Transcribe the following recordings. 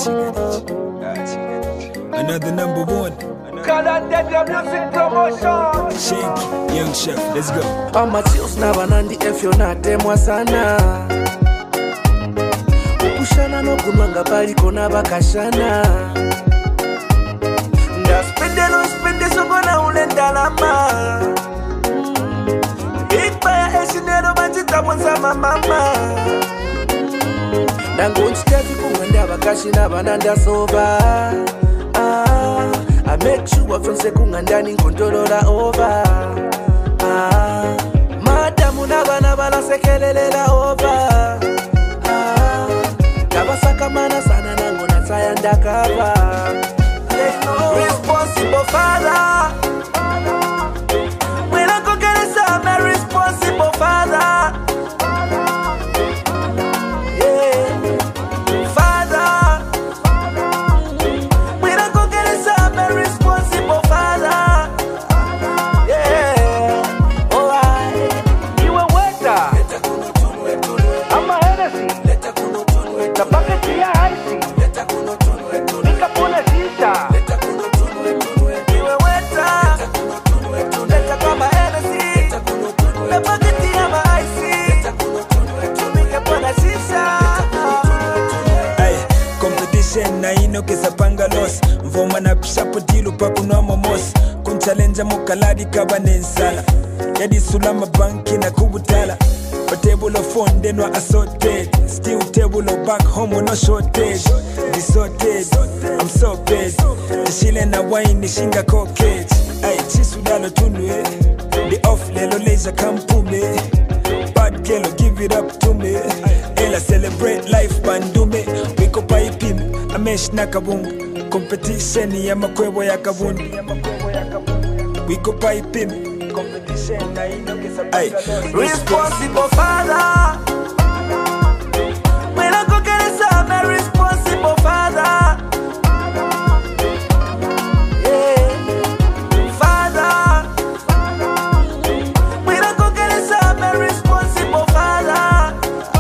Another number one. Kalandega Music Promotion. Shanky, Young Chef, let's go. Amatios na banandi efyo natemwa sana. Ukushana no kunwanga baliko na bakashana. Nda spende sogona ulendalama. Ikbaya eshinero banjita mwanza mama. Nango nchitevi kunganda bakashina bananda soba. I make sure from sekungandani nkontolola over. Madamu nabana balasekelela over. Kabasaka mana sana nango natsaya ndakava. Responsible father. When I go get it, I'm a responsible father. Na ino kesa pangalos Mvoma na pisha podilu pa kunwa momos Kunchalenja mukaladi kaba nensala Yadi sulama banki na kubutala A table of phone denwa assorted Still table of back home no shortage Disorted, I'm so paid Nishile na wine nishinga cockage Ay, chisudalo tunwe The off lelo leisure kampume Bad girl give it up to me Ella celebrate life bandume Wiko pa ipime Amesh na kabungu Competition ya makwebo ya kabundu Wiko pa ipime Competition na ino kesa pangalo Responsible father. When I go get it, I'm a responsible father. Father. When I go get it, I'm a responsible father.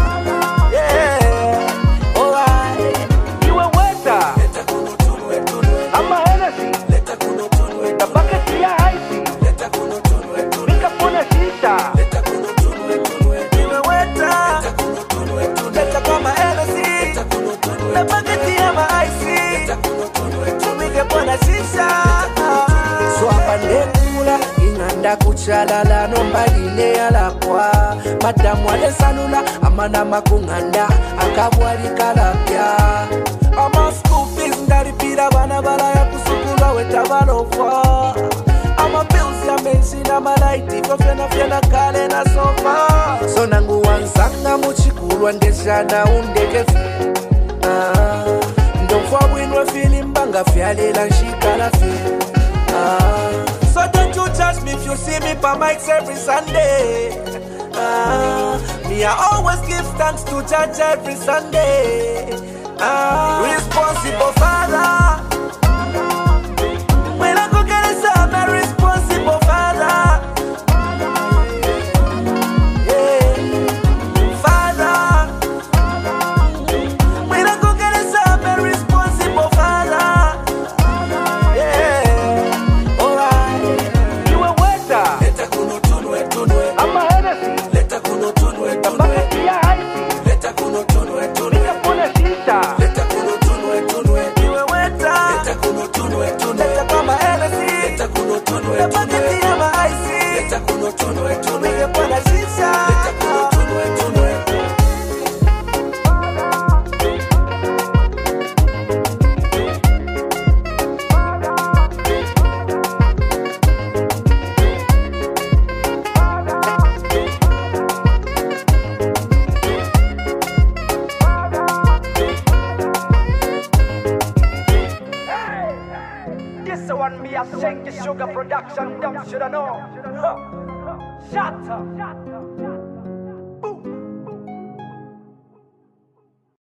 You a waiter. I'm a Hennessy. The bucket here icy. Pick up on a shisha. You a waiter. Let come my Hennessy. The bucket here my icy. To make up on a shisha. So apande kula inganda kuchalala nombaline alakwa. Madamu ale salula amana makunganda akabwali kalapya. Ama school fees ndaripira bana bala ya kusukula wetabalova. Ama bills ya menshi na malaiti fyena kale na sofa. So nangu wansanga muchikulwa ndeshana undekefe. Ndofwa bwinwe filimbanga fyalela nshikala fe. So don't you judge me if you see me by mics every Sunday. Me I always give thanks to Judge every Sunday. Responsible father. When I go get it, I'm a responsible father. Father. When I go get it, I'm a responsible father. You a waiter. I'm a Hennessy. The bucket here icy. Pick up on a shisha. You a waiter. Let come my Hennessy. The bucket here my icy. Pick up on a shisha. This one me a Shanky Sugar production, them shoulda know. Shut up.